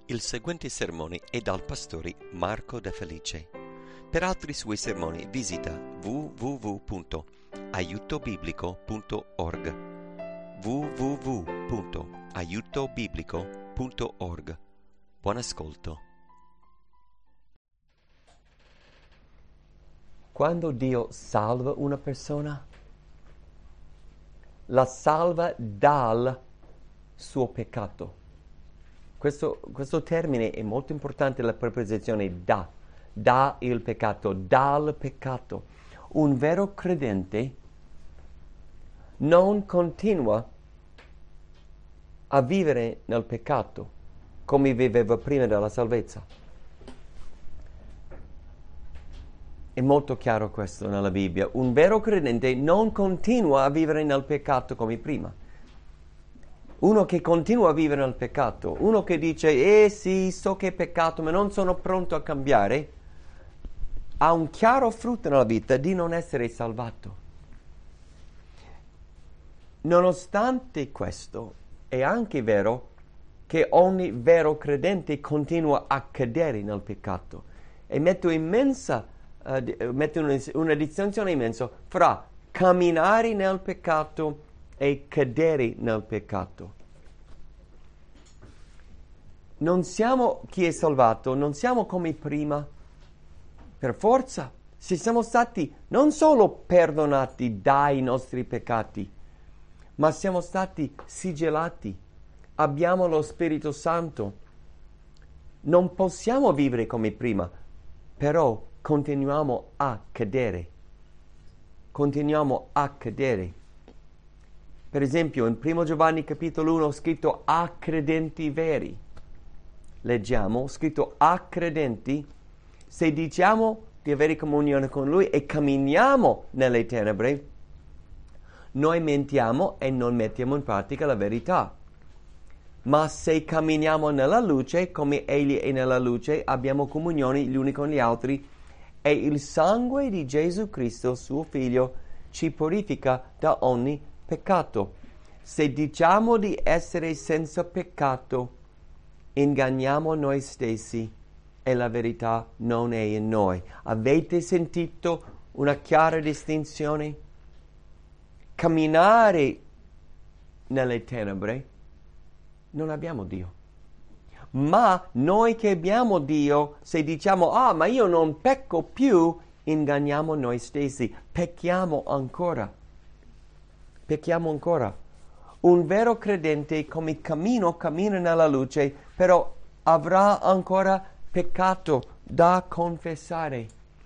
Il seguente sermone è dal pastore Marco De Felice. Per altri suoi sermoni visita www.aiutobiblico.org www.aiutobiblico.org. Buon ascolto. Quando Dio salva una persona, la salva dal suo peccato. Questo termine è molto importante, la preposizione da il peccato, dal peccato. Un vero credente non continua a vivere nel peccato come viveva prima della salvezza. È molto chiaro questo nella Bibbia. Un vero credente non continua a vivere nel peccato come prima. Uno che continua a vivere nel peccato, uno che dice, sì, so che è peccato, ma non sono pronto a cambiare, ha un chiaro frutto nella vita di non essere salvato. Nonostante questo, è anche vero che ogni vero credente continua a cadere nel peccato. E metto una distinzione immensa fra camminare nel peccato e cadere nel peccato. Non siamo chi è salvato, non siamo come prima, per forza. Se siamo stati non solo perdonati dai nostri peccati, ma siamo stati sigillati, abbiamo lo Spirito Santo. Non possiamo vivere come prima, però continuiamo a cadere. Continuiamo a cadere. Per esempio, in 1 Giovanni capitolo 1 scritto a credenti veri. Leggiamo, scritto a credenti, se diciamo di avere comunione con Lui e camminiamo nelle tenebre, noi mentiamo e non mettiamo in pratica la verità. Ma se camminiamo nella luce, come Egli è nella luce, abbiamo comunione gli uni con gli altri e il sangue di Gesù Cristo, suo Figlio, ci purifica da ogni peccato. Se diciamo di essere senza peccato, inganniamo noi stessi e la verità non è in noi. Avete sentito una chiara distinzione? Camminare nelle tenebre non abbiamo Dio. Ma noi che abbiamo Dio, se diciamo, ma io non pecco più, inganniamo noi stessi, pecchiamo ancora. Pecchiamo ancora. Un vero credente come cammina nella luce, però avrà ancora peccato da confessare.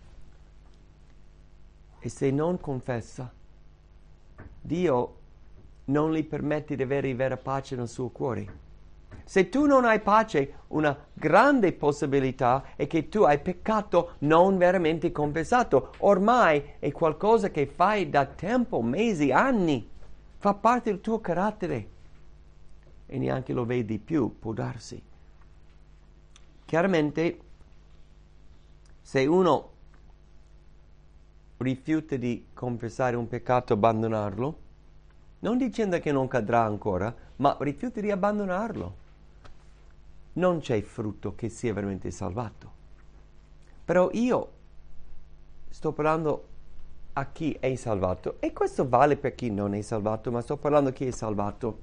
E se non confessa, Dio non gli permette di avere vera pace nel suo cuore. Se tu non hai pace, una grande possibilità è che tu hai peccato non veramente confessato. Ormai è qualcosa che fai da tempo, mesi, anni. Fa parte del tuo carattere. E neanche lo vedi più, può darsi. Chiaramente, se uno rifiuta di confessare un peccato, abbandonarlo, non dicendo che non cadrà ancora, ma rifiuta di abbandonarlo, non c'è frutto che sia veramente salvato. Però io sto parlando a chi è salvato, e questo vale per chi non è salvato, ma sto parlando a chi è salvato.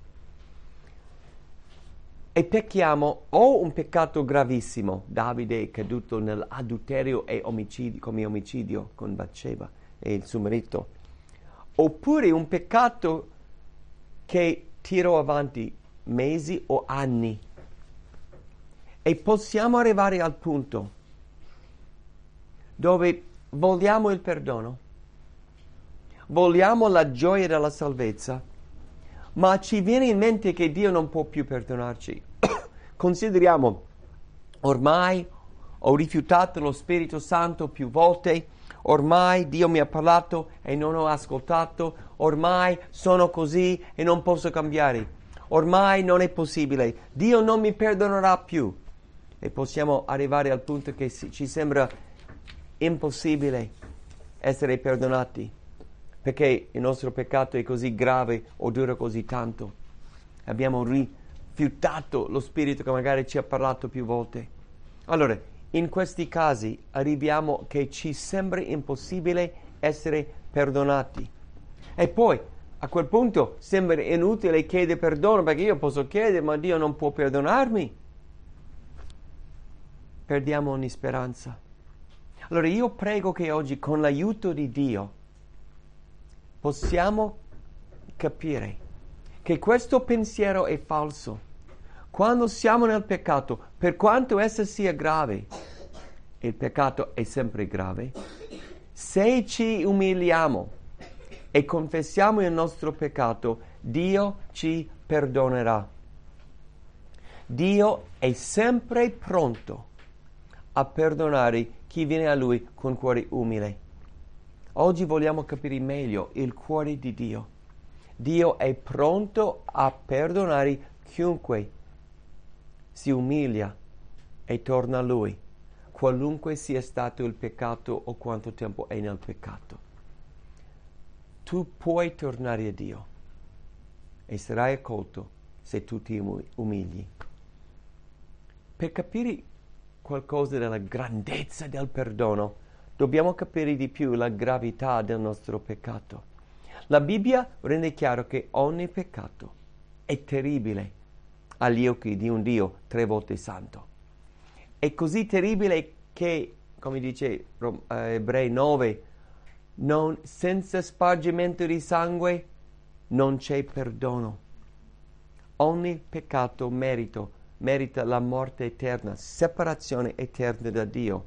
E pecchiamo o un peccato gravissimo, Davide è caduto nell'adulterio e omicidio con Batsheba e il suo marito, oppure un peccato che tirò avanti mesi o anni. E possiamo arrivare al punto dove vogliamo il perdono, vogliamo la gioia della salvezza, ma ci viene in mente che Dio non può più perdonarci. Consideriamo, ormai ho rifiutato lo Spirito Santo più volte, ormai Dio mi ha parlato e non ho ascoltato, ormai sono così e non posso cambiare, ormai non è possibile, Dio non mi perdonerà più. E possiamo arrivare al punto che ci sembra impossibile essere perdonati, perché il nostro peccato è così grave o dura così tanto. Abbiamo rifiutato lo Spirito che magari ci ha parlato più volte. Allora, in questi casi arriviamo che ci sembra impossibile essere perdonati. E poi, a quel punto, sembra inutile chiedere perdono, perché io posso chiedere, ma Dio non può perdonarmi. Perdiamo ogni speranza. Allora io prego che oggi, con l'aiuto di Dio, possiamo capire che questo pensiero è falso. Quando siamo nel peccato, per quanto esso sia grave, il peccato è sempre grave, se ci umiliamo e confessiamo il nostro peccato, Dio ci perdonerà. Dio è sempre pronto a perdonare chi viene a Lui con cuore umile. Oggi vogliamo capire meglio il cuore di Dio. Dio è pronto a perdonare chiunque si umilia e torna a Lui, qualunque sia stato il peccato o quanto tempo è nel peccato. Tu puoi tornare a Dio e sarai accolto se tu ti umili. Per capire qualcosa della grandezza del perdono, dobbiamo capire di più la gravità del nostro peccato. La Bibbia rende chiaro che ogni peccato è terribile agli occhi di un Dio 3 volte santo. È così terribile che, come dice Ebrei 9, senza spargimento di sangue non c'è perdono. Ogni peccato merita la morte eterna, separazione eterna da Dio.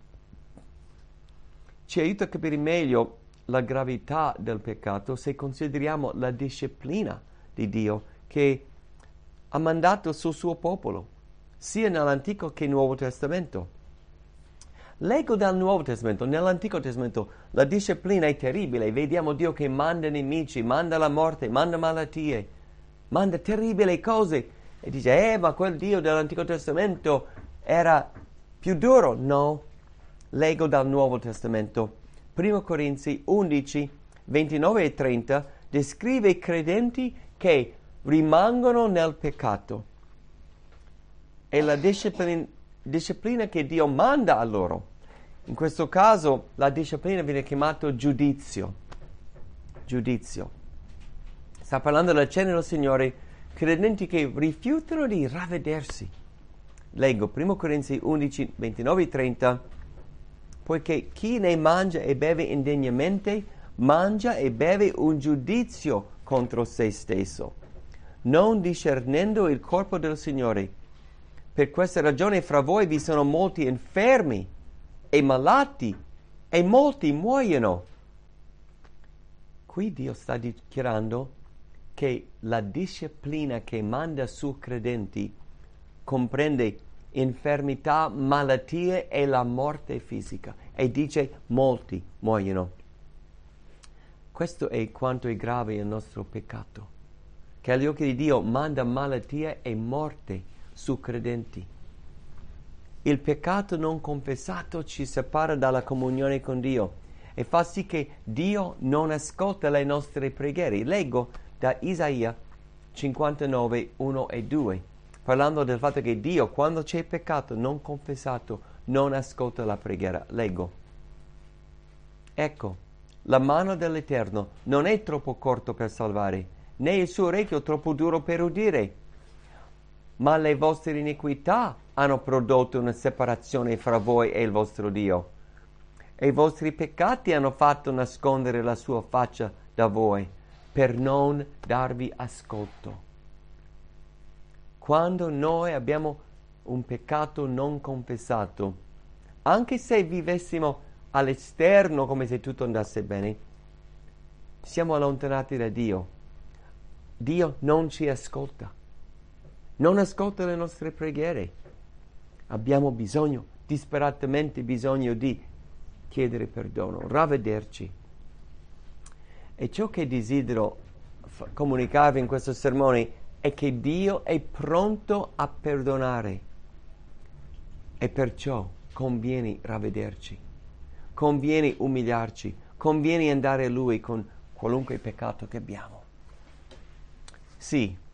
Ci aiuta a capire meglio la gravità del peccato se consideriamo la disciplina di Dio che ha mandato sul suo popolo, sia nell'Antico che Nuovo Testamento. Leggo dal Nuovo Testamento, nell'Antico Testamento la disciplina è terribile, vediamo Dio che manda nemici, manda la morte, manda malattie, manda terribili cose. E dice, ma quel Dio dell'Antico Testamento era più duro. No, leggo dal Nuovo Testamento. 1 Corinzi 11, 29 e 30 descrive i credenti che rimangono nel peccato. E la disciplina che Dio manda a loro. In questo caso la disciplina viene chiamata giudizio. Giudizio. Sta parlando della cena del Signore, credenti che rifiutano di ravvedersi. Leggo 1 Corinzi 11, 29 e 30. Poiché chi ne mangia e beve indegnamente, mangia e beve un giudizio contro se stesso, non discernendo il corpo del Signore. Per questa ragione fra voi vi sono molti infermi e malati, e molti muoiono. Qui Dio sta dichiarando che la disciplina che manda su credenti comprende infermità, malattie e la morte fisica. E dice molti muoiono. Questo è quanto è grave il nostro peccato, che agli occhi di Dio manda malattie e morte su credenti. Il peccato non confessato ci separa dalla comunione con Dio e fa sì che Dio non ascolta le nostre preghiere. Leggo da Isaia 59, 1 e 2, parlando del fatto che Dio, quando c'è peccato non confessato, non ascolta la preghiera. Leggo. Ecco, la mano dell'Eterno non è troppo corto per salvare, né il suo orecchio troppo duro per udire, ma le vostre iniquità hanno prodotto una separazione fra voi e il vostro Dio, e i vostri peccati hanno fatto nascondere la sua faccia da voi, per non darvi ascolto. Quando noi abbiamo un peccato non confessato, anche se vivessimo all'esterno come se tutto andasse bene, siamo allontanati da Dio. Dio non ci ascolta, non ascolta le nostre preghiere. Abbiamo bisogno, disperatamente bisogno di chiedere perdono, ravvederci. E ciò che desidero comunicarvi in questo sermone è che Dio è pronto a perdonare e perciò conviene ravvederci, conviene umiliarci, conviene andare a Lui con qualunque peccato che abbiamo. Sì,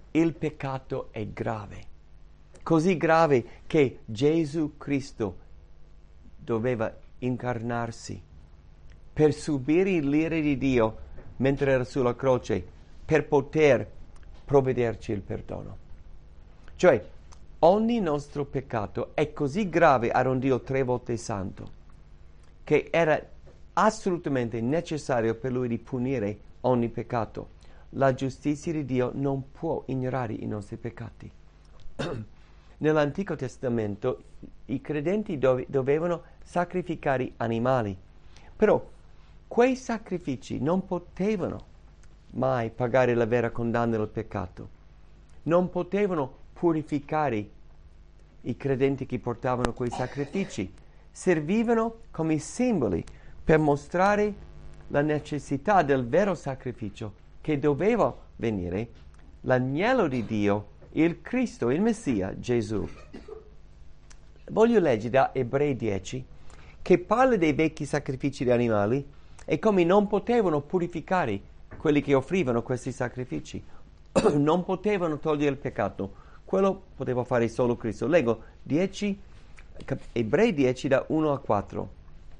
il peccato è grave, così grave che Gesù Cristo doveva incarnarsi per subire l'ira di Dio mentre era sulla croce, per poter provvederci il perdono. Cioè, ogni nostro peccato è così grave ad un Dio 3 volte santo che era assolutamente necessario per lui di punire ogni peccato. La giustizia di Dio non può ignorare i nostri peccati. Nell'Antico Testamento i credenti dovevano sacrificare animali, però quei sacrifici non potevano mai pagare la vera condanna del peccato, non potevano purificare i credenti che portavano quei sacrifici, servivano come simboli per mostrare la necessità del vero sacrificio che doveva venire, l'agnello di Dio, il Cristo, il Messia, Gesù. Voglio leggere da Ebrei 10, che parla dei vecchi sacrifici di animali e come non potevano purificare quelli che offrivano questi sacrifici. Non potevano togliere il peccato. Quello poteva fare solo Cristo. Leggo Ebrei 10 da 1 a 4.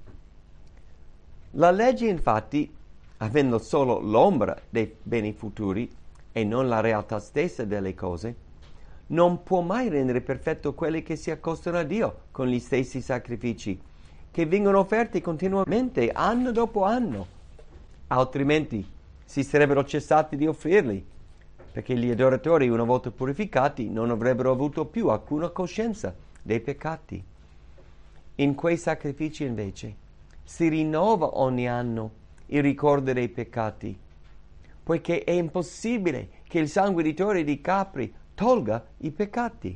La legge, infatti, avendo solo l'ombra dei beni futuri e non la realtà stessa delle cose, non può mai rendere perfetto quelli che si accostano a Dio con gli stessi sacrifici che vengono offerti continuamente anno dopo anno. Altrimenti si sarebbero cessati di offrirli, perché gli adoratori, una volta purificati, non avrebbero avuto più alcuna coscienza dei peccati. In quei sacrifici, invece, si rinnova ogni anno il ricordo dei peccati, poiché è impossibile che il sangue di tori e di capri tolga i peccati.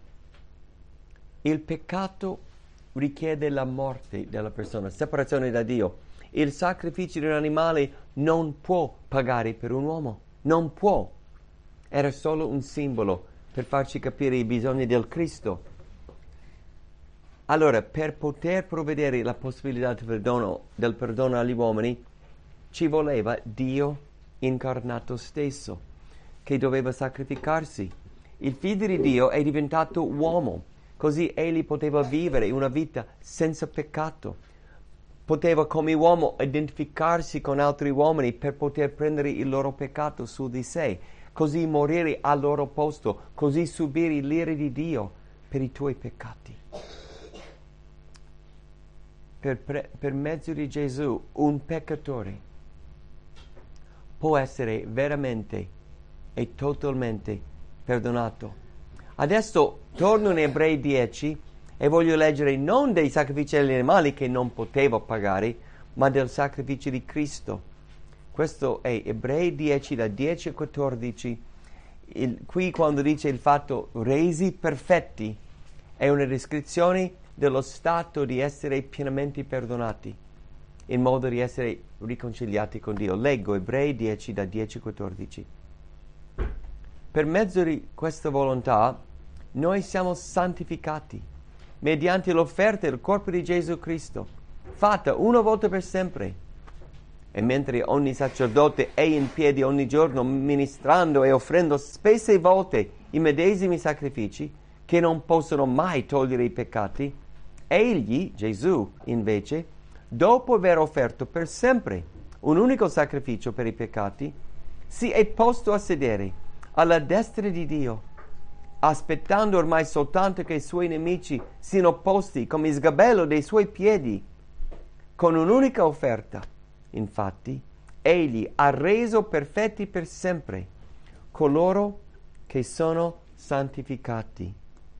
Il peccato richiede la morte della persona, separazione da Dio. Il sacrificio di un animale non può pagare per un uomo, non può. Era solo un simbolo per farci capire i bisogni del Cristo. Allora, per poter provvedere la possibilità del perdono agli uomini, ci voleva Dio incarnato stesso, che doveva sacrificarsi. Il figlio di Dio è diventato uomo, così egli poteva vivere una vita senza peccato. Poteva come uomo identificarsi con altri uomini per poter prendere il loro peccato su di sé, così morire al loro posto, così subire l'ira di Dio per i tuoi peccati. Per mezzo di Gesù un peccatore può essere veramente e totalmente perdonato. Adesso torno in Ebrei 10 e voglio leggere non dei sacrifici agli animali che non potevo pagare, ma del sacrificio di Cristo. Questo è Ebrei 10 da 10 a 14. Qui quando dice il fatto resi perfetti è una descrizione dello stato di essere pienamente perdonati, in modo di essere riconciliati con Dio. Leggo Ebrei 10 da 10 a 14. Per mezzo di questa volontà noi siamo santificati mediante l'offerta del corpo di Gesù Cristo, fatta una volta per sempre. E mentre ogni sacerdote è in piedi ogni giorno ministrando e offrendo spesse volte i medesimi sacrifici che non possono mai togliere i peccati, egli, Gesù, invece, dopo aver offerto per sempre un unico sacrificio per i peccati, si è posto a sedere alla destra di Dio, aspettando ormai soltanto che i suoi nemici siano posti come sgabello dei suoi piedi. Con un'unica offerta, infatti, egli ha reso perfetti per sempre coloro che sono santificati.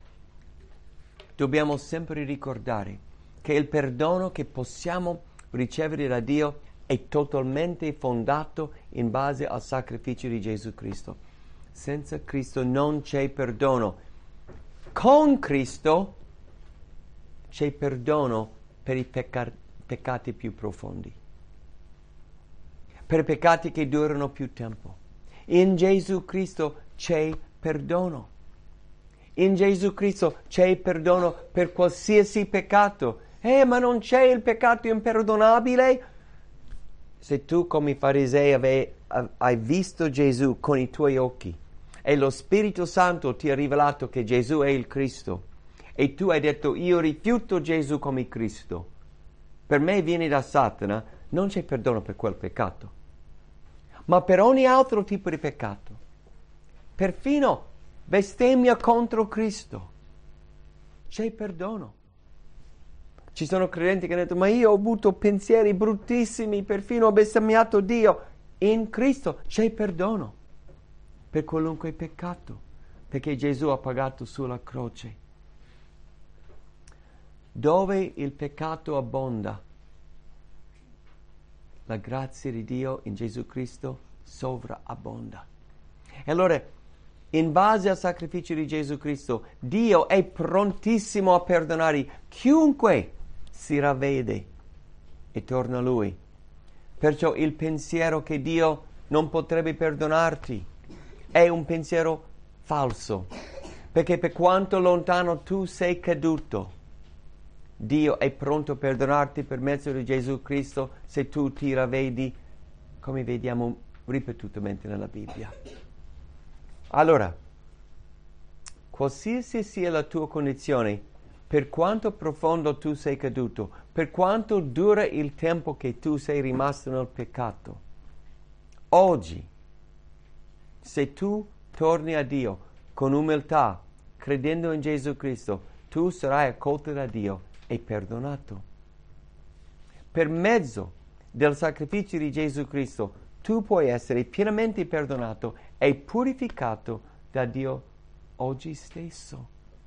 Dobbiamo sempre ricordare che il perdono che possiamo ricevere da Dio è totalmente fondato in base al sacrificio di Gesù Cristo. Senza Cristo non c'è perdono. Con Cristo c'è perdono per i peccati più profondi, per i peccati che durano più tempo. In Gesù Cristo c'è perdono. In Gesù Cristo c'è perdono per qualsiasi peccato. Ma non c'è il peccato imperdonabile? Se tu come farisei hai visto Gesù con i tuoi occhi, e lo Spirito Santo ti ha rivelato che Gesù è il Cristo e tu hai detto io rifiuto Gesù come Cristo, per me vieni da Satana, non c'è perdono per quel peccato. Ma per ogni altro tipo di peccato, perfino bestemmia contro Cristo, c'è perdono. Ci sono credenti che hanno detto, ma io ho avuto pensieri bruttissimi, perfino ho bestemmiato Dio. In Cristo c'è perdono per qualunque peccato, perché Gesù ha pagato sulla croce. Dove il peccato abbonda, la grazia di Dio in Gesù Cristo sovrabbonda. E allora, in base al sacrificio di Gesù Cristo, Dio è prontissimo a perdonare chiunque si ravvede e torna a Lui. Perciò il pensiero che Dio non potrebbe perdonarti è un pensiero falso, perché per quanto lontano tu sei caduto, Dio è pronto a perdonarti per mezzo di Gesù Cristo se tu ti ravvedi, come vediamo ripetutamente nella Bibbia. Allora, qualsiasi sia la tua condizione, per quanto profondo tu sei caduto, per quanto dura il tempo che tu sei rimasto nel peccato, oggi, se tu torni a Dio con umiltà, credendo in Gesù Cristo, tu sarai accolto da Dio e perdonato. Per mezzo del sacrificio di Gesù Cristo, tu puoi essere pienamente perdonato e purificato da Dio oggi stesso.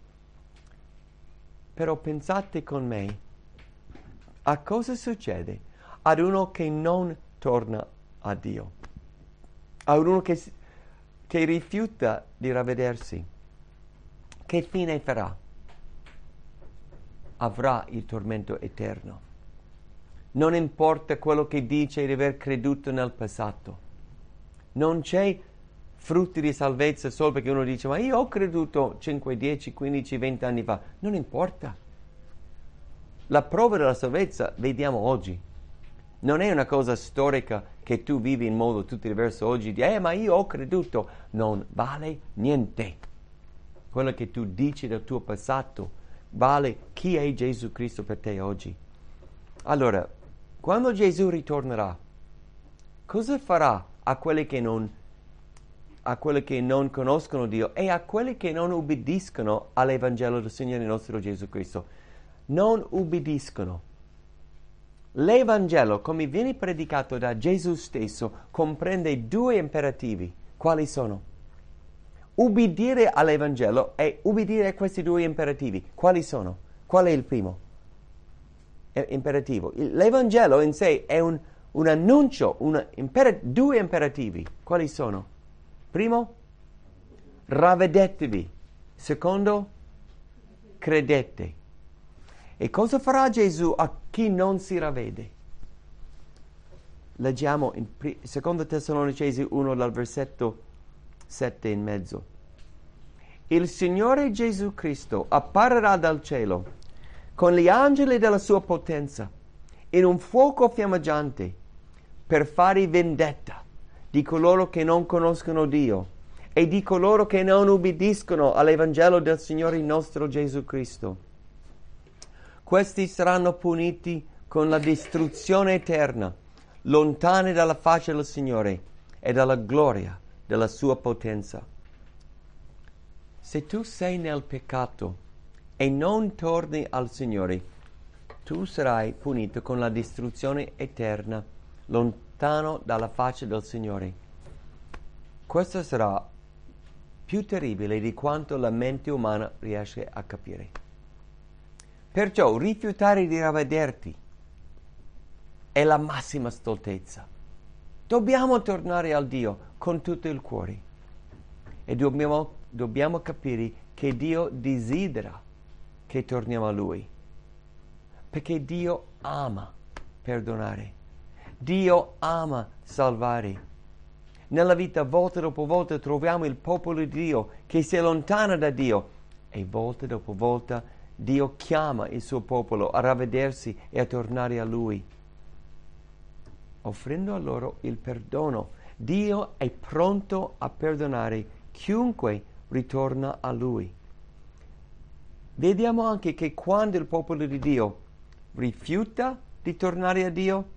Però pensate con me, a cosa succede ad uno che non torna a Dio, a uno che rifiuta di ravvedersi? Che fine farà? Avrà il tormento eterno. Non importa quello che dice di aver creduto nel passato. Non c'è frutti di salvezza solo perché uno dice ma io ho creduto 5, 10, 15, 20 anni fa. Non importa. La prova della salvezza vediamo oggi. Non è una cosa storica che tu vivi in modo tutto diverso oggi. Ma io ho creduto. Non vale niente. Quello che tu dici del tuo passato vale chi è Gesù Cristo per te oggi. Allora, quando Gesù ritornerà, cosa farà a quelli che non conoscono Dio e a quelli che non ubbidiscono all'Evangelo del Signore nostro Gesù Cristo? Non ubbidiscono. L'Evangelo, come viene predicato da Gesù stesso, comprende due imperativi. Quali sono? Ubbidire all'Evangelo e ubbidire a questi due imperativi. Quali sono? Qual è il primo imperativo? L'Evangelo in sé è un annuncio, due imperativi. Quali sono? Primo, ravvedetevi. Secondo, credete. E cosa farà Gesù a chi non si ravvede? Leggiamo in 2 Tessalonicesi 1 dal versetto 7 in mezzo. Il Signore Gesù Cristo apparirà dal cielo con gli angeli della sua potenza in un fuoco fiammeggiante per fare vendetta di coloro che non conoscono Dio e di coloro che non ubbidiscono all'Evangelo del Signore nostro Gesù Cristo. Questi saranno puniti con la distruzione eterna, lontani dalla faccia del Signore e dalla gloria della sua potenza. Se tu sei nel peccato e non torni al Signore, tu sarai punito con la distruzione eterna, lontano dalla faccia del Signore. Questo sarà più terribile di quanto la mente umana riesce a capire. Perciò rifiutare di ravvederti è la massima stoltezza. Dobbiamo tornare al Dio con tutto il cuore e dobbiamo capire che Dio desidera che torniamo a Lui, perché Dio ama perdonare, Dio ama salvare. Nella vita volta dopo volta troviamo il popolo di Dio che si allontana da Dio e volta dopo volta Dio chiama il suo popolo a ravvedersi e a tornare a Lui, offrendo a loro il perdono. Dio è pronto a perdonare chiunque ritorna a Lui. Vediamo anche che quando il popolo di Dio rifiuta di tornare a Dio,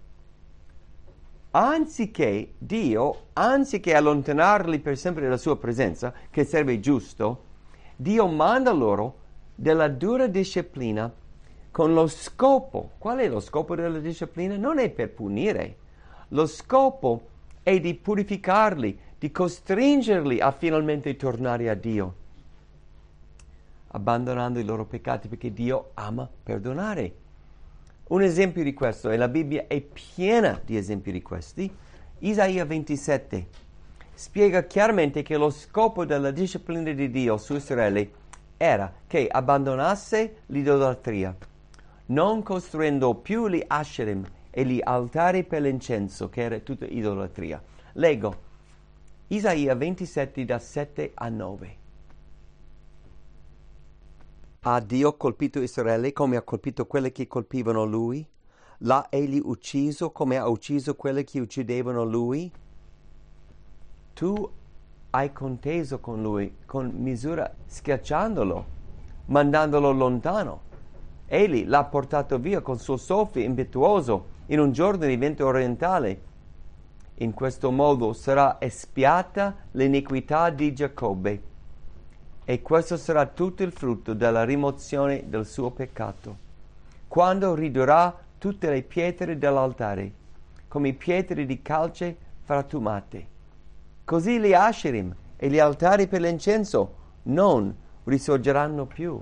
anziché allontanarli per sempre dalla sua presenza, che serve giusto, Dio manda loro della dura disciplina con lo scopo. Qual è lo scopo della disciplina? Non è per punire. Lo scopo è di purificarli, di costringerli a finalmente tornare a Dio, abbandonando i loro peccati, perché Dio ama perdonare. Un esempio di questo, e la Bibbia è piena di esempi di questi, Isaia 27 spiega chiaramente che lo scopo della disciplina di Dio su Israele era che abbandonasse l'idolatria, non costruendo più gli Asherim e gli altari per l'incenso, che era tutta idolatria. Leggo Isaia 27 da 7 a 9. Ha Dio colpito Israele come ha colpito quelli che colpivano lui? L'ha egli ucciso come ha ucciso quelli che uccidevano lui? Tu hai conteso con lui con misura, schiacciandolo, mandandolo lontano. Egli l'ha portato via con suo soffio impetuoso in un giorno di vento orientale. In questo modo sarà espiata l'iniquità di Giacobbe, e questo sarà tutto il frutto della rimozione del suo peccato, quando ridurrà tutte le pietre dell'altare, come pietre di calce frantumate. Così gli Asherim e gli altari per l'incenso non risorgeranno più.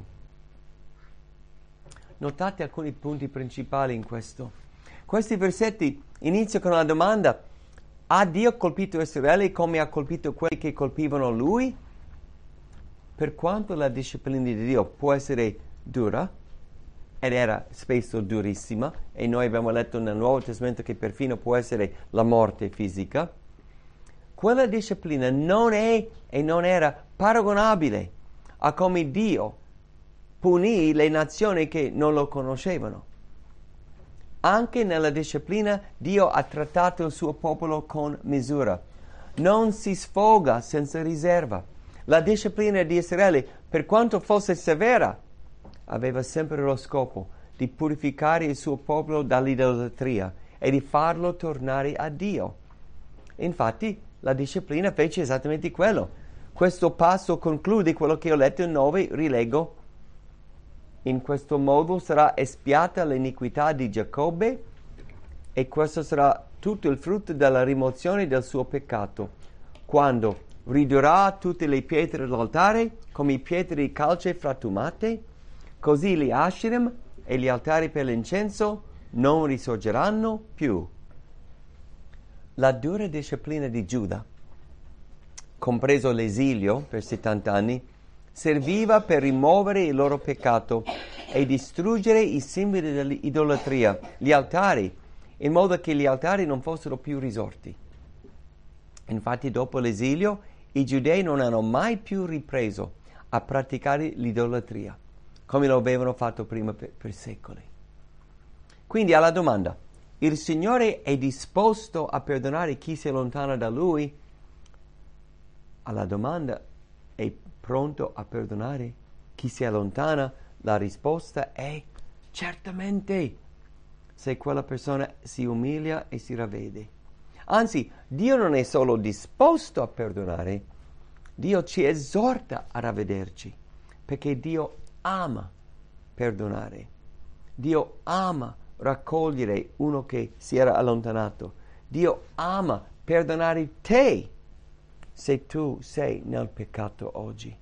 Notate alcuni punti principali in questo. Questi versetti iniziano con la domanda: ha Dio colpito Israele come ha colpito quelli che colpivano lui? Per quanto la disciplina di Dio può essere dura, ed era spesso durissima, e noi abbiamo letto nel Nuovo Testamento che perfino può essere la morte fisica, quella disciplina non è e non era paragonabile a come Dio punì le nazioni che non lo conoscevano. Anche nella disciplina Dio ha trattato il suo popolo con misura. Non si sfoga senza riserva. La disciplina di Israele, per quanto fosse severa, aveva sempre lo scopo di purificare il suo popolo dall'idolatria e di farlo tornare a Dio. Infatti, la disciplina fece esattamente quello. Questo passo conclude quello che ho letto in 9, rileggo. In questo modo sarà espiata l'iniquità di Giacobbe, e questo sarà tutto il frutto della rimozione del suo peccato, quando ridurrà tutte le pietre dell'altare come pietre di calce frantumate, così gli Asherim e gli altari per l'incenso non risorgeranno più. La dura disciplina di Giuda, compreso l'esilio per 70 anni, serviva per rimuovere il loro peccato e distruggere i simboli dell'idolatria, gli altari, in modo che gli altari non fossero più risorti. Infatti, dopo l'esilio, i giudei non hanno mai più ripreso a praticare l'idolatria, come lo avevano fatto prima per secoli. Quindi alla domanda: il Signore è disposto a perdonare chi si allontana da Lui? Alla domanda: è pronto a perdonare chi si allontana? La risposta è certamente, se quella persona si umilia e si ravvede. Anzi, Dio non è solo disposto a perdonare, Dio ci esorta a ravvederci, perché Dio ama perdonare. Dio ama raccogliere uno che si era allontanato. Dio ama perdonare te se tu sei nel peccato oggi.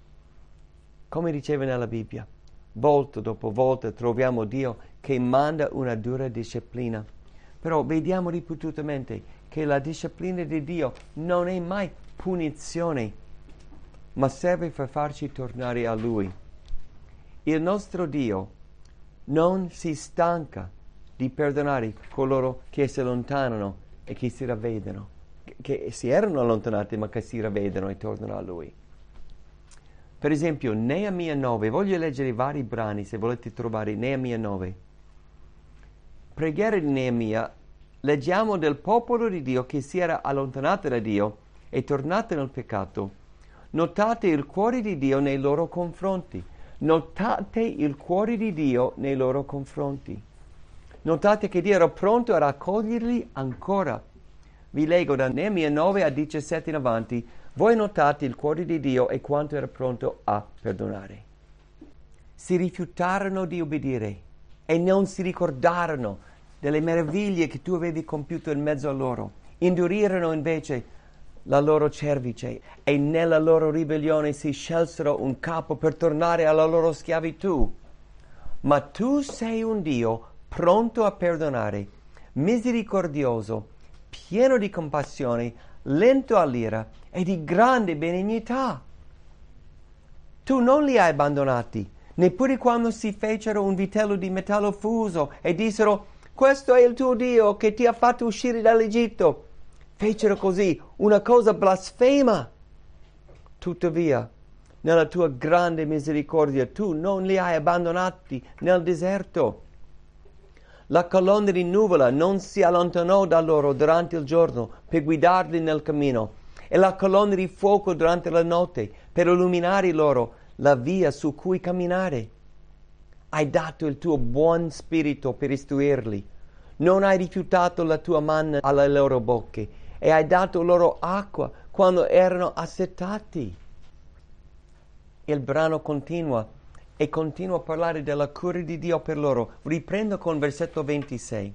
Come diceva nella Bibbia, volta dopo volta troviamo Dio che manda una dura disciplina. Però vediamo ripetutamente che la disciplina di Dio non è mai punizione, ma serve per farci tornare a Lui. Il nostro Dio non si stanca di perdonare coloro che si allontanano e che si ravvedono, che si erano allontanati ma che si ravvedono e tornano a Lui. Per esempio, Neemia 9, voglio leggere vari brani se volete trovare Neemia 9. Preghiera di Neemia, leggiamo del popolo di Dio che si era allontanato da Dio e tornato nel peccato. Notate il cuore di Dio nei loro confronti. Notate il cuore di Dio nei loro confronti. Notate che Dio era pronto a raccoglierli ancora. Vi leggo da Neemia 9 a 17 in avanti. Voi notate il cuore di Dio e quanto era pronto a perdonare. Si rifiutarono di obbedire e non si ricordarono delle meraviglie che tu avevi compiuto in mezzo a loro. Indurirono invece la loro cervice e nella loro ribellione si scelsero un capo per tornare alla loro schiavitù. Ma tu sei un Dio pronto a perdonare, misericordioso, pieno di compassione, lento all'ira e di grande benignità. Tu non li hai abbandonati, neppure quando si fecero un vitello di metallo fuso e dissero: questo è il tuo Dio che ti ha fatto uscire dall'Egitto. Fecero così una cosa blasfema. Tuttavia, nella tua grande misericordia, tu non li hai abbandonati nel deserto. La colonna di nuvola non si allontanò da loro durante il giorno per guidarli nel cammino, e la colonna di fuoco durante la notte per illuminare loro la via su cui camminare. Hai dato il tuo buon spirito per istruirli. Non hai rifiutato la tua manna alle loro bocche e hai dato loro acqua quando erano assetati. Il brano continua a parlare della cura di Dio per loro. Riprendo con versetto 26.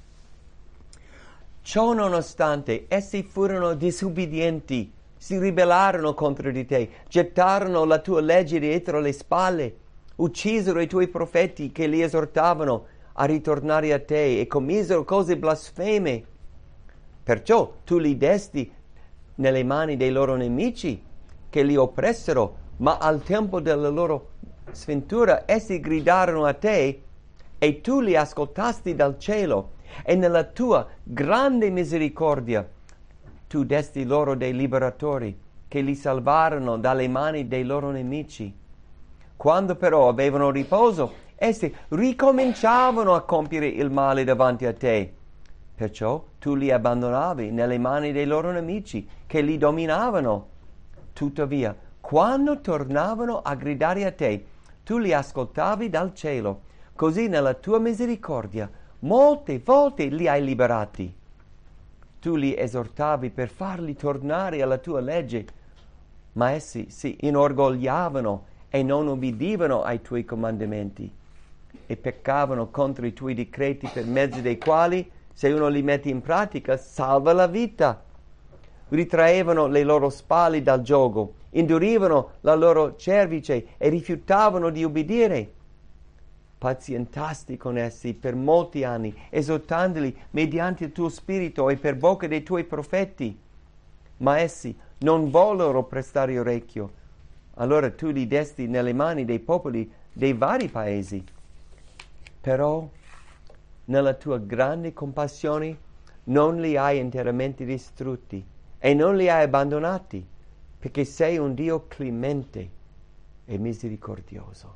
Ciò nonostante, essi furono disobbedienti, si ribellarono contro di te, gettarono la tua legge dietro le spalle, uccisero i tuoi profeti che li esortavano a ritornare a te e commisero cose blasfeme. Perciò tu li desti nelle mani dei loro nemici che li oppressero, ma al tempo della loro sventura essi gridarono a te e tu li ascoltasti dal cielo, e nella tua grande misericordia tu desti loro dei liberatori che li salvarono dalle mani dei loro nemici. Quando però avevano riposo, essi ricominciavano a compiere il male davanti a te. Perciò tu li abbandonavi nelle mani dei loro nemici che li dominavano. Tuttavia, quando tornavano a gridare a te, tu li ascoltavi dal cielo. Così nella tua misericordia molte volte li hai liberati. Tu li esortavi per farli tornare alla tua legge, ma essi si inorgogliavano e non ubbidivano ai tuoi comandamenti e peccavano contro i tuoi decreti, per mezzo dei quali, se uno li mette in pratica, salva la vita. Ritraevano le loro spalle dal giogo, indurivano la loro cervice e rifiutavano di ubbidire. Pazientasti con essi per molti anni, esortandoli mediante il tuo spirito e per bocca dei tuoi profeti. Ma essi non vollero prestare orecchio. Allora tu li desti nelle mani dei popoli dei vari paesi. Però, nella tua grande compassione, non li hai interamente distrutti e non li hai abbandonati, perché sei un Dio clemente e misericordioso.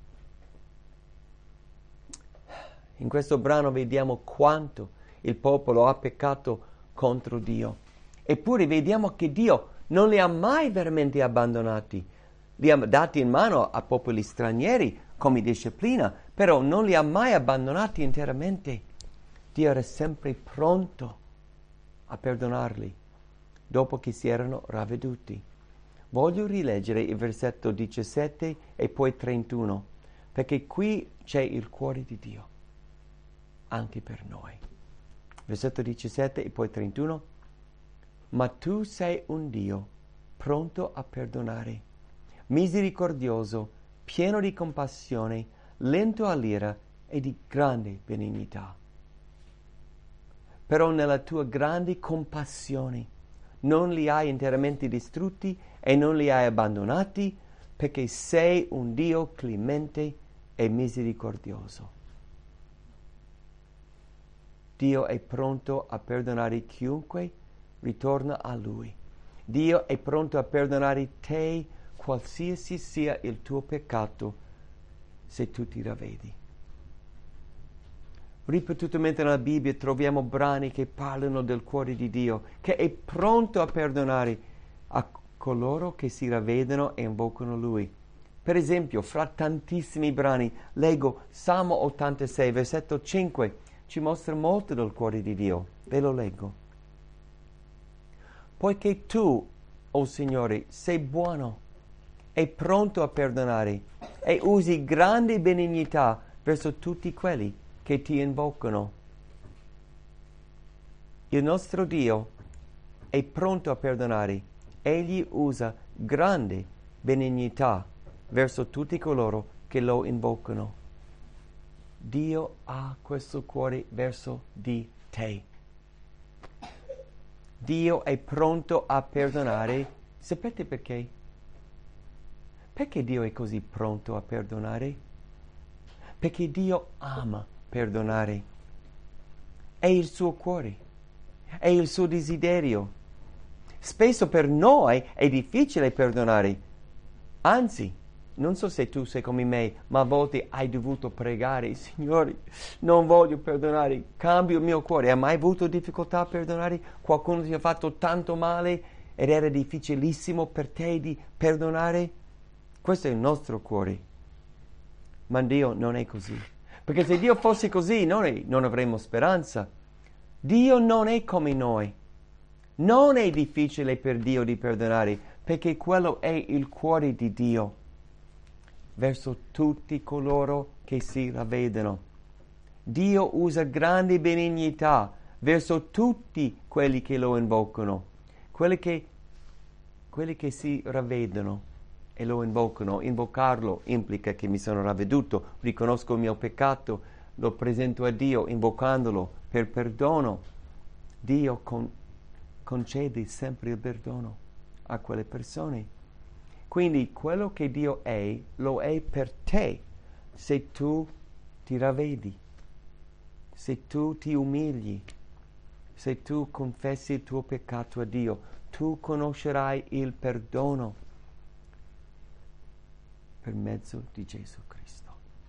In questo brano vediamo quanto il popolo ha peccato contro Dio. Eppure vediamo che Dio non li ha mai veramente abbandonati. Li ha dati in mano a popoli stranieri come disciplina, però non li ha mai abbandonati interamente. Dio era sempre pronto a perdonarli dopo che si erano ravveduti. Voglio rileggere il versetto 17 e poi 31, perché qui c'è il cuore di Dio anche per noi. Versetto 17 e poi 31. Ma tu sei un Dio pronto a perdonare, misericordioso, pieno di compassione, lento all'ira e di grande benignità. Però nella tua grande compassione non li hai interamente distrutti e non li hai abbandonati, perché sei un Dio clemente e misericordioso. Dio è pronto a perdonare chiunque ritorna a Lui. Dio è pronto a perdonare te, qualsiasi sia il tuo peccato, se tu ti ravvedi. Ripetutamente nella Bibbia troviamo brani che parlano del cuore di Dio, che è pronto a perdonare coloro che si ravvedono e invocano Lui. Per esempio, fra tantissimi brani, leggo Salmo 86, versetto 5, ci mostra molto del cuore di Dio. Ve lo leggo. Poiché tu, o Signore, sei buono e pronto a perdonare e usi grande benignità verso tutti quelli che ti invocano. Il nostro Dio è pronto a perdonare. Egli usa grande benignità verso tutti coloro che lo invocano. Dio ha questo cuore verso di te. Dio è pronto a perdonare. Sapete perché? Perché Dio è così pronto a perdonare? Perché Dio ama perdonare. È il suo cuore, è il suo desiderio. Spesso per noi è difficile perdonare. Anzi, non so se tu sei come me, ma a volte hai dovuto pregare, Signore, non voglio perdonare, cambio il mio cuore. Hai mai avuto difficoltà a perdonare? Qualcuno ti ha fatto tanto male ed era difficilissimo per te di perdonare? Questo è il nostro cuore. Ma Dio non è così. Perché se Dio fosse così, noi non avremmo speranza. Dio non è come noi. Non è difficile per Dio di perdonare, perché quello è il cuore di Dio verso tutti coloro che si ravvedono. Dio usa grande benignità verso tutti quelli che lo invocano, quelli che si ravvedono e lo invocano. Invocarlo implica che mi sono ravveduto, riconosco il mio peccato, lo presento a Dio invocandolo per perdono. Dio concede sempre il perdono a quelle persone. Quindi quello che Dio è, lo è per te se tu ti ravvedi, se tu ti umili, se tu confessi il tuo peccato a Dio, tu conoscerai il perdono per mezzo di Gesù Cristo.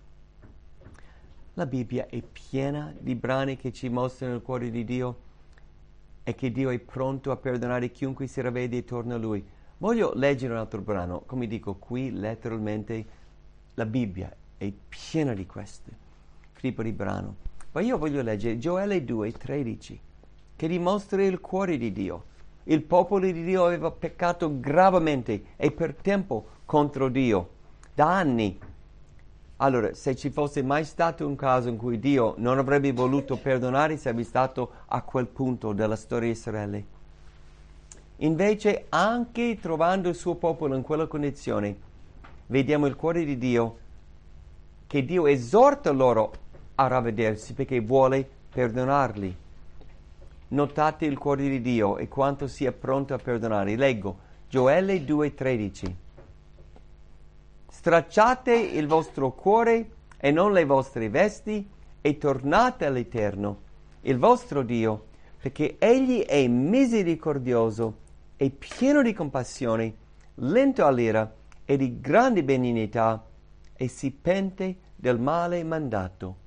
La Bibbia è piena di brani che ci mostrano il cuore di Dio e che Dio è pronto a perdonare chiunque si ravvede e torna a Lui. Voglio leggere un altro brano, come dico qui letteralmente la Bibbia è piena di questo tipo di brano. Ma io voglio leggere Gioele 2,13 che dimostra il cuore di Dio. Il popolo di Dio aveva peccato gravemente e per tempo contro Dio, da anni. Allora, se ci fosse mai stato un caso in cui Dio non avrebbe voluto perdonare, sarebbe stato a quel punto della storia di Israele. Invece, anche trovando il suo popolo in quella condizione, vediamo il cuore di Dio, che Dio esorta loro a ravvedersi perché vuole perdonarli. Notate il cuore di Dio e quanto sia pronto a perdonare. Leggo Gioele 2,13. Stracciate il vostro cuore e non le vostre vesti e tornate all'Eterno, il vostro Dio, perché Egli è misericordioso e pieno di compassione, lento all'ira e di grande benignità, e si pente del male mandato.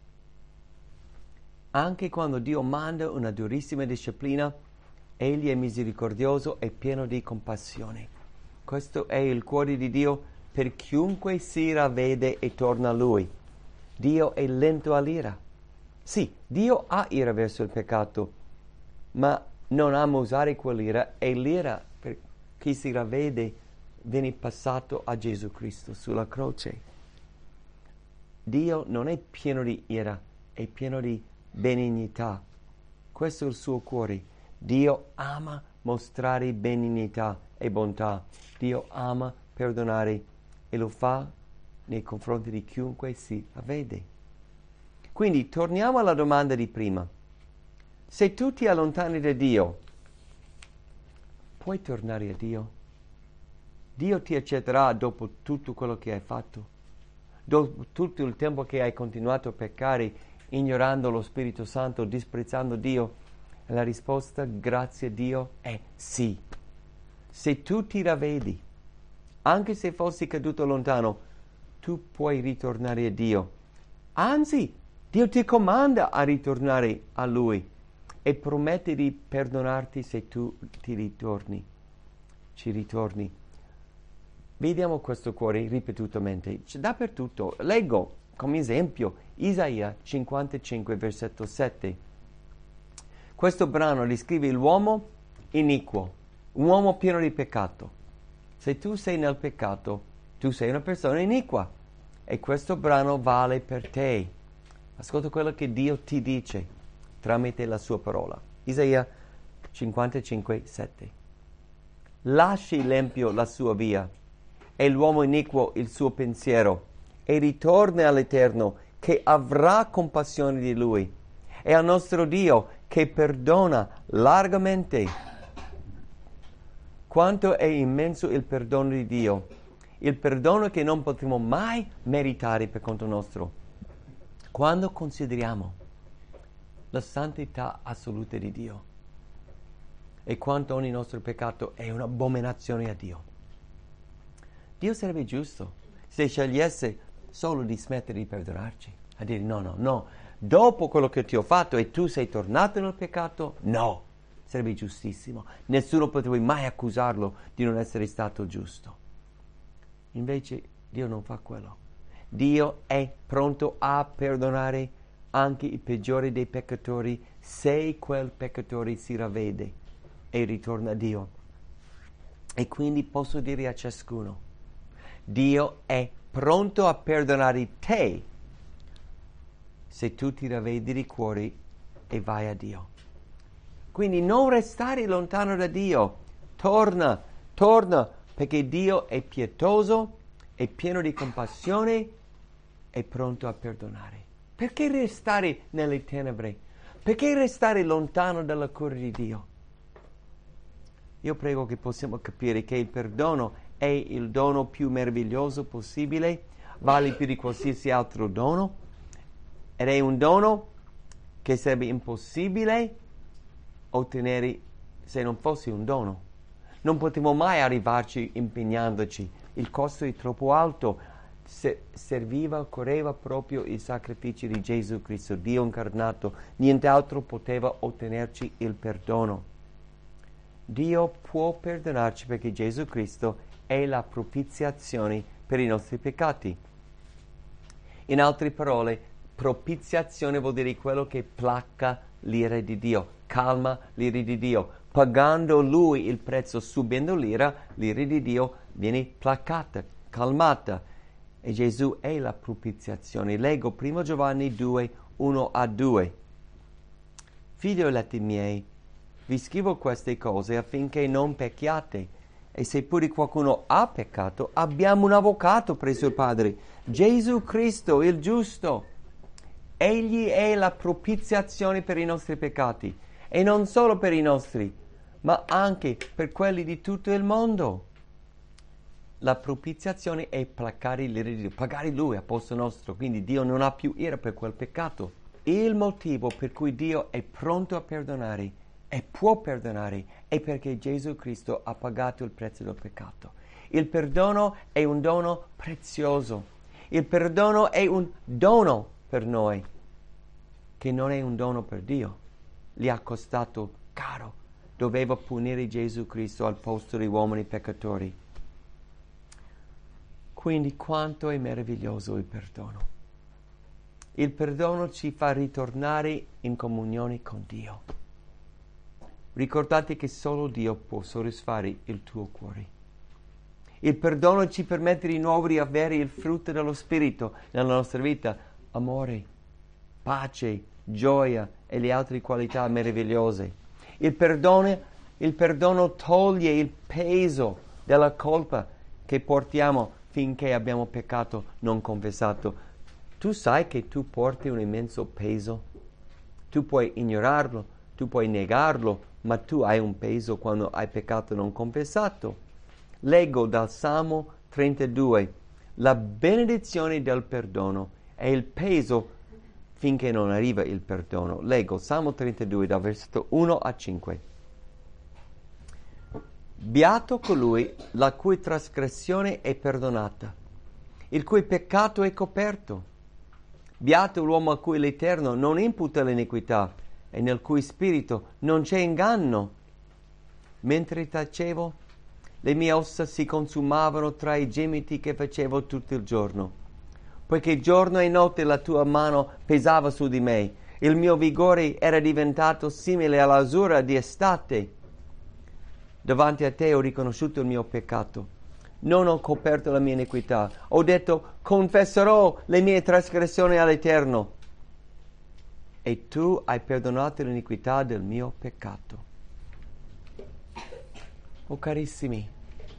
Anche quando Dio manda una durissima disciplina, Egli è misericordioso e pieno di compassione. Questo è il cuore di Dio per chiunque si ravvede e torna a Lui. Dio è lento all'ira. Sì, Dio ha ira verso il peccato, ma non ama usare quell'ira, e l'ira per chi si ravvede viene passato a Gesù Cristo sulla croce. Dio non è pieno di ira, è pieno di benignità. Questo è il suo cuore. Dio ama mostrare benignità e bontà. Dio ama perdonare e lo fa nei confronti di chiunque si ravvede. Quindi torniamo alla domanda di prima. Se tu ti allontani da Dio, puoi tornare a Dio? Dio ti accetterà dopo tutto quello che hai fatto? Dopo tutto il tempo che hai continuato a peccare, ignorando lo Spirito Santo, disprezzando Dio? E la risposta, grazie a Dio, è sì. Se tu ti ravvedi, anche se fossi caduto lontano, tu puoi ritornare a Dio. Anzi, Dio ti comanda a ritornare a Lui e promette di perdonarti se tu ti ritorni. ci ritorni. Vediamo questo cuore ripetutamente, dappertutto. Leggo come esempio Isaia 55, versetto 7. Questo brano descrive l'uomo iniquo, un uomo pieno di peccato. Se tu sei nel peccato, tu sei una persona iniqua. E questo brano vale per te. Ascolta quello che Dio ti dice tramite la sua parola. Isaia 55, 7. Lasci l'empio la sua via e l'uomo iniquo il suo pensiero e ritorni all'Eterno che avrà compassione di lui e al nostro Dio che perdona largamente. Quanto è immenso il perdono di Dio, il perdono che non potremo mai meritare per conto nostro. Quando consideriamo la santità assoluta di Dio e quanto ogni nostro peccato è un'abominazione a Dio, Dio sarebbe giusto se scegliesse solo di smettere di perdonarci, a dire no, dopo quello che ti ho fatto e tu sei tornato nel peccato, no, sarebbe giustissimo, nessuno potrebbe mai accusarlo di non essere stato giusto. Invece Dio non fa quello. Dio è pronto a perdonare anche i peggiori dei peccatori se quel peccatore si ravvede e ritorna a Dio. E quindi posso dire a ciascuno, Dio è pronto a perdonare te se tu ti ravvedi di cuore e vai a Dio. Quindi non restare lontano da Dio, torna, perché Dio è pietoso, è pieno di compassione, è pronto a perdonare. Perché restare nelle tenebre? Perché restare lontano dalla cura di Dio? Io prego che possiamo capire che il perdono è il dono più meraviglioso possibile, vale più di qualsiasi altro dono, ed è un dono che sarebbe impossibile ottenere se non fosse un dono. Non potremo mai arrivarci impegnandoci, il costo è troppo alto. Correva proprio il sacrificio di Gesù Cristo, Dio incarnato, nient'altro poteva ottenerci il perdono. Dio può perdonarci perché Gesù Cristo è la propiziazione per i nostri peccati. In altre parole, propiziazione vuol dire quello che placa l'ira di Dio, calma l'ira di Dio. Pagando Lui il prezzo, subendo l'ira di Dio viene placata, calmata. E Gesù è la propiziazione. Leggo 1 Giovanni 2, 1-2. Figlioletti miei, vi scrivo queste cose affinché non pecchiate. E se pure qualcuno ha peccato, abbiamo un avvocato presso il Padre, Gesù Cristo, il giusto. Egli è la propiziazione per i nostri peccati, e non solo per i nostri, ma anche per quelli di tutto il mondo. La propiziazione è placare l'ira di Dio, pagare Lui a posto nostro, quindi Dio non ha più ira per quel peccato. Il motivo per cui Dio è pronto a perdonare e può perdonare è perché Gesù Cristo ha pagato il prezzo del peccato. Il perdono è un dono prezioso. Il perdono è un dono per noi, che non è un dono per Dio. Gli ha costato caro. Doveva punire Gesù Cristo al posto degli uomini peccatori. Quindi quanto è meraviglioso il perdono. Il perdono ci fa ritornare in comunione con Dio. Ricordate che solo Dio può soddisfare il tuo cuore. Il perdono ci permette di nuovo di avere il frutto dello Spirito nella nostra vita. Amore, pace, gioia e le altre qualità meravigliose. Il perdono toglie il peso della colpa che portiamo finché abbiamo peccato non confessato. Tu sai che tu porti un immenso peso. Tu puoi ignorarlo, tu puoi negarlo, ma tu hai un peso quando hai peccato non confessato. Leggo dal Salmo 32, la benedizione del perdono e il peso finché non arriva il perdono. Leggo Salmo 32 dal versetto 1-5. Beato colui la cui trasgressione è perdonata, il cui peccato è coperto. Beato l'uomo a cui l'Eterno non imputa l'iniquità e nel cui spirito non c'è inganno. Mentre tacevo, Le mie ossa si consumavano tra i gemiti che facevo tutto il giorno, poiché giorno e notte la tua mano pesava su di me. Il mio vigore era diventato simile all'azzurra di estate. Davanti a te ho riconosciuto il mio peccato. Non ho coperto la mia iniquità. Ho detto, confesserò le mie trasgressioni all'Eterno. E tu hai perdonato l'iniquità del mio peccato. Oh carissimi,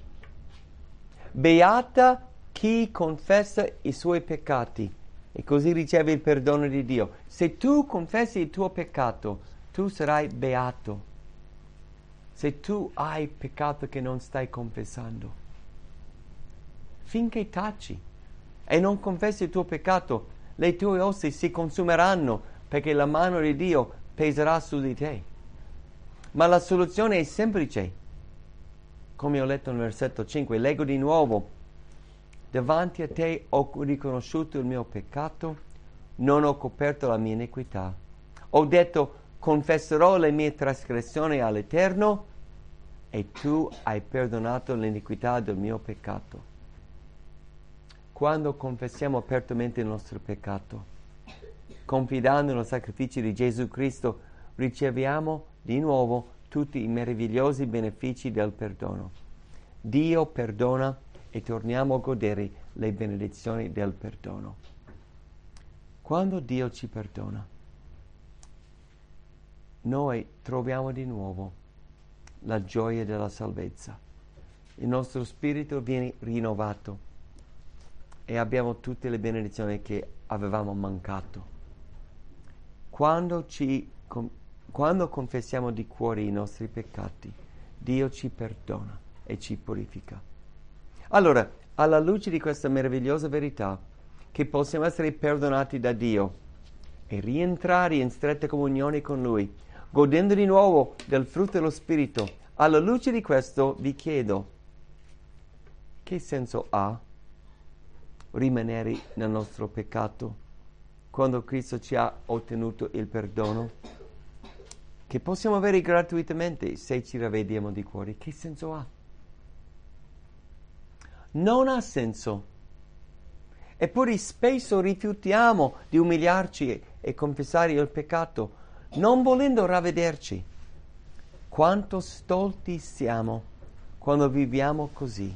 beata chi confessa i suoi peccati e così riceve il perdono di Dio. Se tu confessi il tuo peccato, tu sarai beato. Se tu hai peccato che non stai confessando, finché taci e non confessi il tuo peccato, le tue ossa si consumeranno perché la mano di Dio peserà su di te. Ma la soluzione è semplice. Come ho letto nel versetto 5, leggo di nuovo. Davanti a te ho riconosciuto il mio peccato, non ho coperto la mia iniquità. Ho detto, confesserò le mie trasgressioni all'Eterno e tu hai perdonato l'iniquità del mio peccato. Quando confessiamo apertamente il nostro peccato, confidando nel sacrificio di Gesù Cristo, riceviamo di nuovo tutti i meravigliosi benefici del perdono. Dio perdona e torniamo a godere le benedizioni del perdono. Quando Dio ci perdona, noi troviamo di nuovo la gioia della salvezza. Il nostro spirito viene rinnovato e abbiamo tutte le benedizioni che avevamo mancato. Quando confessiamo di cuore i nostri peccati, Dio ci perdona e ci purifica. Allora, alla luce di questa meravigliosa verità, che possiamo essere perdonati da Dio e rientrare in stretta comunione con Lui, godendo di nuovo del frutto dello Spirito, alla luce di questo vi chiedo, che senso ha rimanere nel nostro peccato quando Cristo ci ha ottenuto il perdono, che possiamo avere gratuitamente se ci ravvediamo di cuore? Che senso ha? Non ha senso. Eppure spesso rifiutiamo di umiliarci e confessare il peccato, non volendo ravvederci. Quanto stolti siamo quando viviamo così.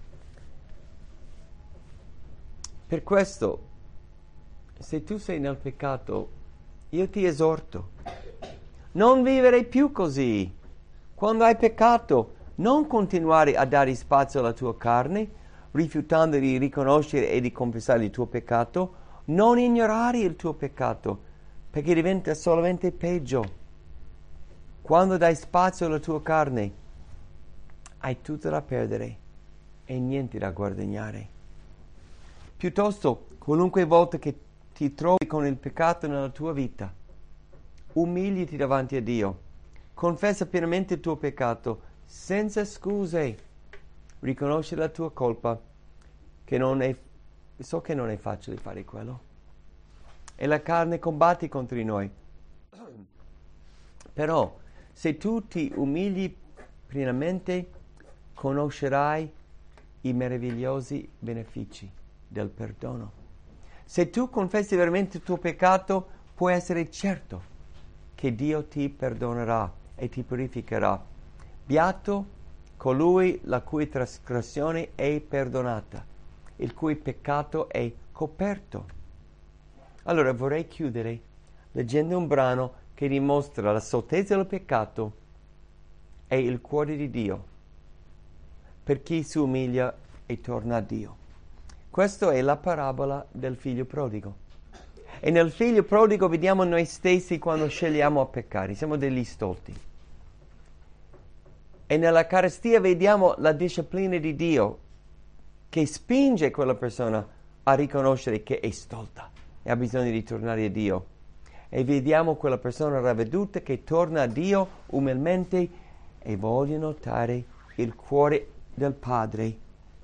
Per questo, se tu sei nel peccato, io ti esorto, non vivere più così. Quando hai peccato, non continuare a dare spazio alla tua carne, rifiutando di riconoscere e di confessare il tuo peccato, non ignorare il tuo peccato, perché diventa solamente peggio. Quando dai spazio alla tua carne, hai tutto da perdere e niente da guadagnare. Piuttosto, qualunque volta che ti trovi con il peccato nella tua vita, umiliati davanti a Dio, confessa pienamente il tuo peccato, senza scuse, riconosci la tua colpa, so che non è facile fare quello, e la carne combatte contro di noi. Però, se tu ti umili pienamente, conoscerai i meravigliosi benefici del perdono. Se tu confessi veramente il tuo peccato, puoi essere certo che Dio ti perdonerà e ti purificherà. Beato colui la cui trasgressione è perdonata, il cui peccato è coperto. Allora vorrei chiudere leggendo un brano che dimostra la sottezza del peccato e il cuore di Dio per chi si umilia e torna a Dio. Questa è la parabola del figlio prodigo. E nel figlio prodigo vediamo noi stessi quando scegliamo a peccare, siamo degli stolti. E nella carestia vediamo la disciplina di Dio che spinge quella persona a riconoscere che è stolta e ha bisogno di tornare a Dio. E vediamo quella persona ravveduta che torna a Dio umilmente e voglio notare il cuore del Padre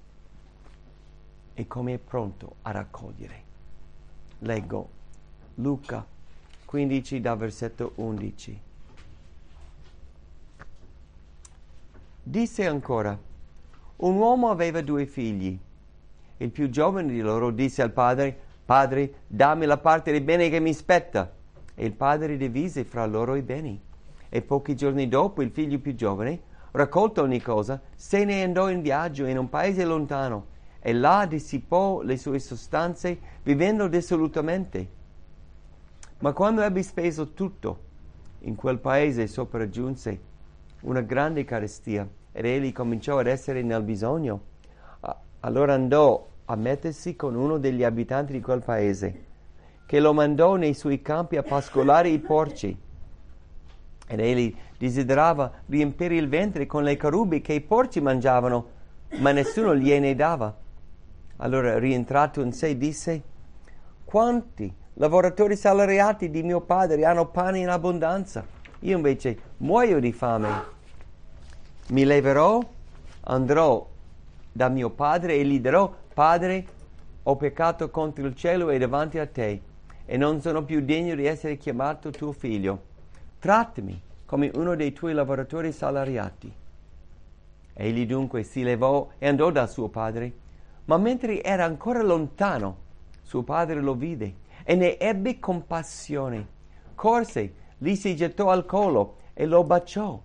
e come è pronto a raccogliere. Leggo Luca 15 dal versetto 11. Disse ancora, Un uomo aveva 2 figli. Il più giovane di loro disse al padre: «Padre, dammi la parte dei beni che mi spetta». E il padre divise fra loro i beni. E pochi giorni dopo il figlio più giovane, raccolto ogni cosa, se ne andò in viaggio in un paese lontano e là dissipò le sue sostanze vivendo dissolutamente. Ma quando ebbe speso tutto, in quel paese sopraggiunse una grande carestia ed egli cominciò ad essere nel bisogno. Allora andò a mettersi con uno degli abitanti di quel paese, che lo mandò nei suoi campi a pascolare i porci. Ed egli desiderava riempire il ventre con le carubi che i porci mangiavano, ma nessuno gliene dava. Allora, rientrato in sé, disse: «Quanti lavoratori salariati di mio padre hanno pane in abbondanza? Io invece muoio di fame. Mi leverò, andrò da mio padre e gli dirò: Padre, ho peccato contro il cielo e davanti a te, e non sono più degno di essere chiamato tuo figlio. Trattami come uno dei tuoi lavoratori salariati». Egli dunque si levò e andò da suo padre, ma mentre era ancora lontano, suo padre lo vide e ne ebbe compassione. Corse, gli si gettò al collo e lo baciò.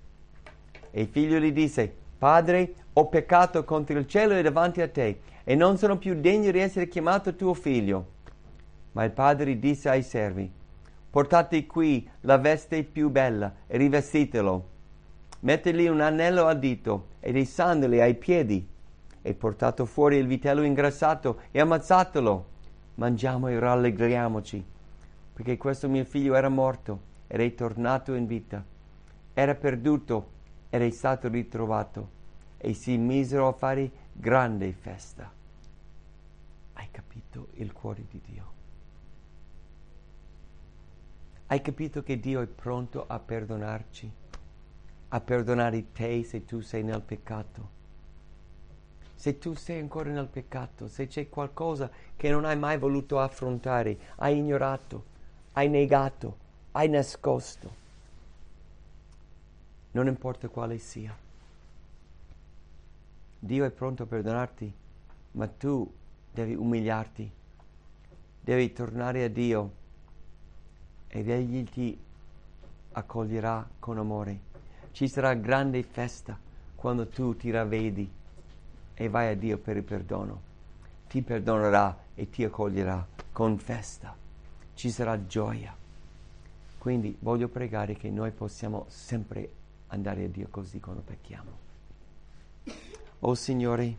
E il figlio gli disse: «Padre, ho peccato contro il cielo e davanti a te, e non sono più degno di essere chiamato tuo figlio». Ma il padre disse ai servi: «Portate qui la veste più bella e rivestitelo. Mettegli un anello al dito e dei sandali ai piedi, e portato fuori il vitello ingrassato e ammazzatelo. Mangiamo e rallegriamoci, perché questo mio figlio era morto ed è tornato in vita. Era perduto ed è stato ritrovato». E si misero a fare grande festa. Hai capito il cuore di Dio? Hai capito che Dio è pronto a perdonarci, a perdonare te se tu sei nel peccato? Se tu sei ancora nel peccato, se c'è qualcosa che non hai mai voluto affrontare, hai ignorato, hai negato, hai nascosto, non importa quale sia, Dio è pronto a perdonarti, ma tu devi umiliarti, devi tornare a Dio ed Egli ti accoglierà con amore. Ci sarà grande festa quando tu ti ravvedi e vai a Dio per il perdono. Ti perdonerà e ti accoglierà con festa. Ci sarà gioia. Quindi voglio pregare che noi possiamo sempre andare a Dio così quando pecchiamo. Oh Signore,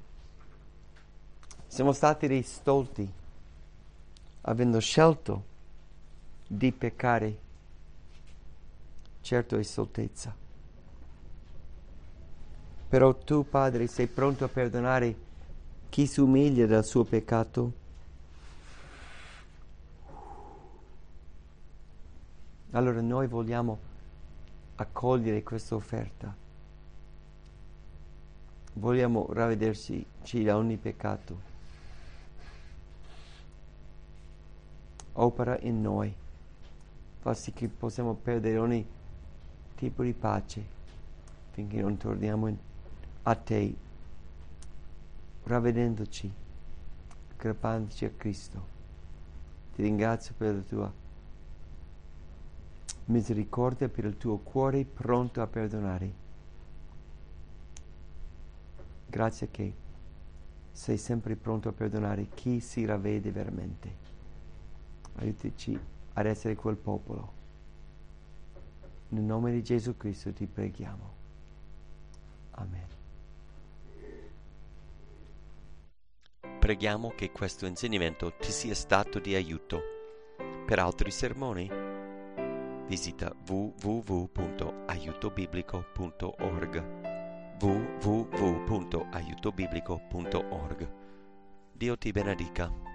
siamo stati dei stolti, avendo scelto di peccare. Certo è stoltezza. Però tu, Padre, sei pronto a perdonare chi si umilia dal suo peccato. Allora noi vogliamo accogliere questa offerta. Vogliamo ravvederci da ogni peccato. Opera in noi, fa sì che possiamo perdere ogni tipo di pace finché non torniamo a te, ravvedendoci, aggrappandoci a Cristo. Ti ringrazio per la tua misericordia, per il tuo cuore pronto a perdonare. Grazie che sei sempre pronto a perdonare chi si ravvede veramente. Aiutaci ad essere quel popolo. Nel nome di Gesù Cristo ti preghiamo. Amen. Preghiamo che questo insegnamento ti sia stato di aiuto. Per altri sermoni, visita www.aiutobiblico.org. www.aiutobiblico.org. Dio ti benedica.